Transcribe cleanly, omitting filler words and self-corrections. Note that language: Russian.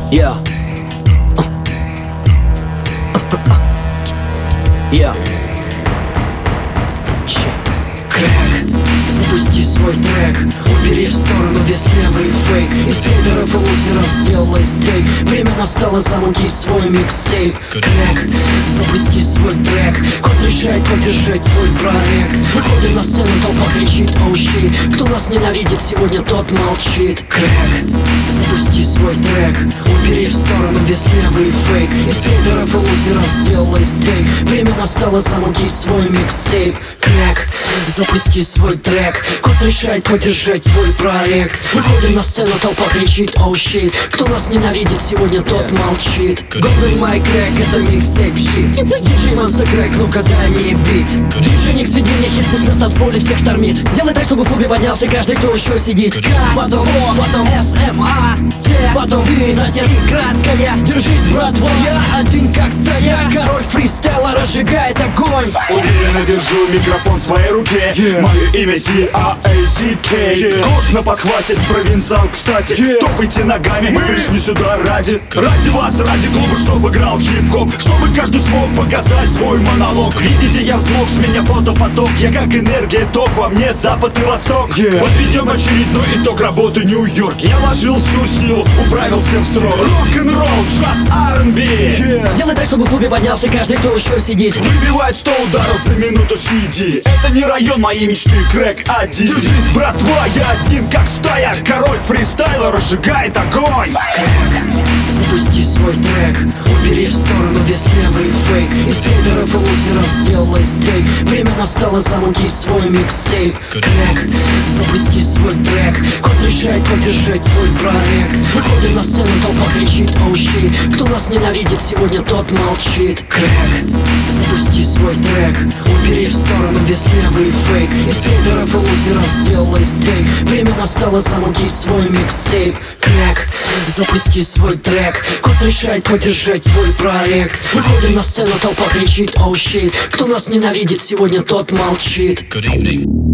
Yeah. Yeah. Крэк, запусти свой трек. Убери в сторону весь левый фейк. Из хейтеров и лузеров сделай стейк. Время настало замутить свой микстейп. Крэк, запусти свой трек. Коз решает поддержать твой проект. Выходим на сцену, толпа кричит «Oh shit». Кто нас ненавидит сегодня, тот молчит. Крэк, запусти свой трек. Убери в сторону весь левый фейк. Из хейтеров и лузеров сделай стейк. Время настало замутить свой микстейп. Крэк, запусти свой трек. Коз решает поддержать твой проект. Выходим на сцену, толпа кричит «Oh shit». Кто нас ненавидит сегодня, тот молчит. Golden My Crack, это микстейп щит. Диджей Monster Crack, ну-ка дай мне бит. Диджей Ник, сиди, не хит, пусть на танцполе всех штормит. Делай так, чтобы в клубе поднялся каждый, кто еще сидит. Потом О, потом СМА, потом И, затем И краткая. Держись, братва, я один как стояк. Король фристайла разжигает огонь. Уверенно держу микрофон в своей руке. Мое имя C-A-C-K. Голос на подхвате, провинциал, кстати. Топайте ногами, мы пришли сюда ради вас, ради клуба, чтобы играл хип-хоп. Чтобы каждый смог показать свой монолог. Видите, я взмок, с меня поток. Я как энергия, ток, во мне запад и восток. Подведем очередной итог работы Нью-Йорк. Я вложил всю силу, управился в срок. Рок-н-ролл, джаз, R&B. Делай так, чтобы в клубе поднялся каждый, кто еще сидит. Выбивает 100 ударов за минуту CD. Это не район моей мечты, Крэк один. Держись, братва, я один как стая. Король фристайла разжигает огонь. Крэк, запусти свой трек. Убери в сторону весь левый фейк. Из хейтеров и лузеров сделай стейк. Время настало замутить свой микстейп. Крэк, запусти свой трек. Коз решает поддержать твой проект. Выходим на сцену, толпа кричит «Oh shit». Кто нас ненавидит сегодня, тот молчит. Крэк, запусти свой трек. Убери в сторону весь левый фейк. Из хейтеров и лузеров сделай стейк. Время настало замутить свой микстейп. Крэк, запусти свой трек. Коз решает поддержать твой проект. Выходим на сцену, толпа кричит «Oh shit». Кто нас ненавидит сегодня, тот молчит. Good evening.